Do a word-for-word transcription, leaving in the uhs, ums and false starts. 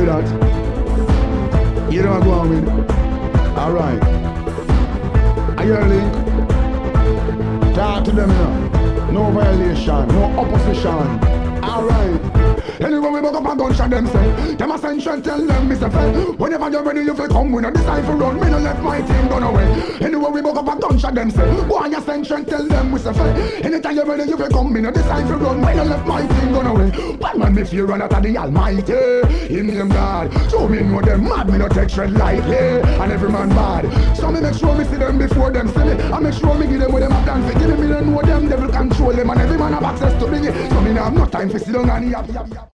that. You know what I'm going with. Alright. Are you link? Talk to them now. No violation, no opposition. Alright. Anyway, we buck up a gunshot them say. Them ascension tell them, Mister Fell. Whenever you're ready, you feel come. We no decide for run. Me no left my team gone away. Anyway, we buck up a gunshot them say. Boy, ascension tell them, Mister Fell. Anytime you're ready, you feel come. Me no decide for run. We no left my team gone away. One man me fear run out of the Almighty. In name God. So me know them mad. Me no take shred lightly. And every man bad. So me make sure me see them before them see me. I make sure me give them what them have done. Give me, me don't know them. Devil control them. And every man have access to me. So me no have no time for sit down and yap yap yap.